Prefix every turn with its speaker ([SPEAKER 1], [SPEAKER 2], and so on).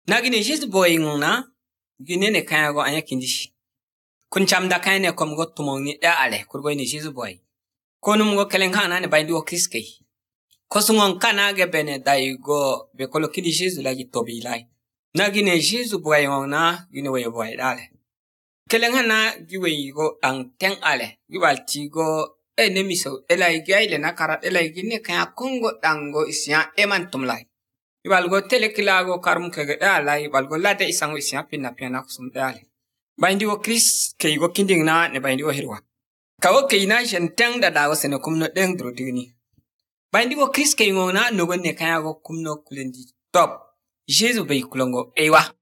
[SPEAKER 1] Nagine Jesus boy ngona gine ne kaya go anya kindishi kun chamda kaya ne kom go tumong ni da ale kurgo ni Jesus boy konum go kelen kana ne bindi o kriske kosungon kana ge bene dai go be kolo kidi Jesus la gitobi lai nagine Jesus boy ngona gine we boy dale kelen hana giwe go ang ten ale giwal ti go ne miso elai gaile na karat elai gine kaya kongo dango isya eman tumlai Ibalgo telekilago karum kege ala ibalgo lade isango isya pina kusum dale. Bindi wo Chris ke go kinding na ne bindi wo hirwa. Kawo ke ina shentang da dawo sene kumno deng dro digni. Bindi wo Chris ke ngona no gonne kaya go kumno kulendi top. Jesu be kulongo ewa.